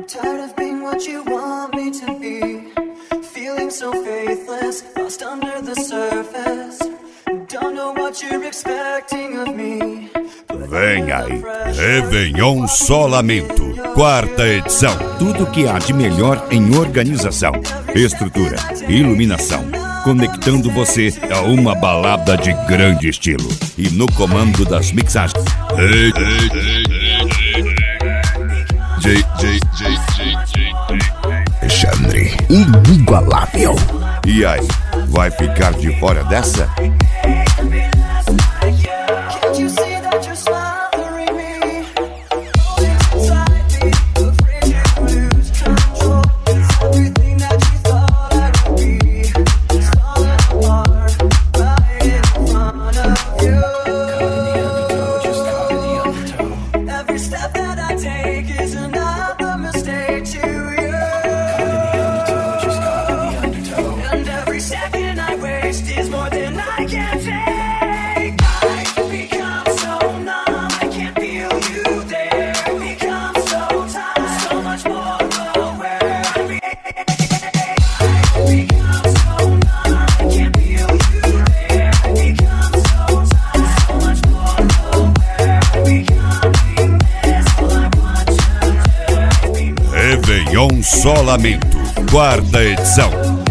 Tired of being what you want me to be, feeling so faithless, lost under the surface. Don't know what you're expecting of me. Vem aí, Réveillon Só Lamento, 4ª edição. Tudo que há de melhor em organização, estrutura, iluminação, conectando você a uma balada de grande estilo. E no comando das mixagens, Alexandre, inigualável. E aí, vai ficar de fora dessa? Réveillon Só Lamento, 4ª edição.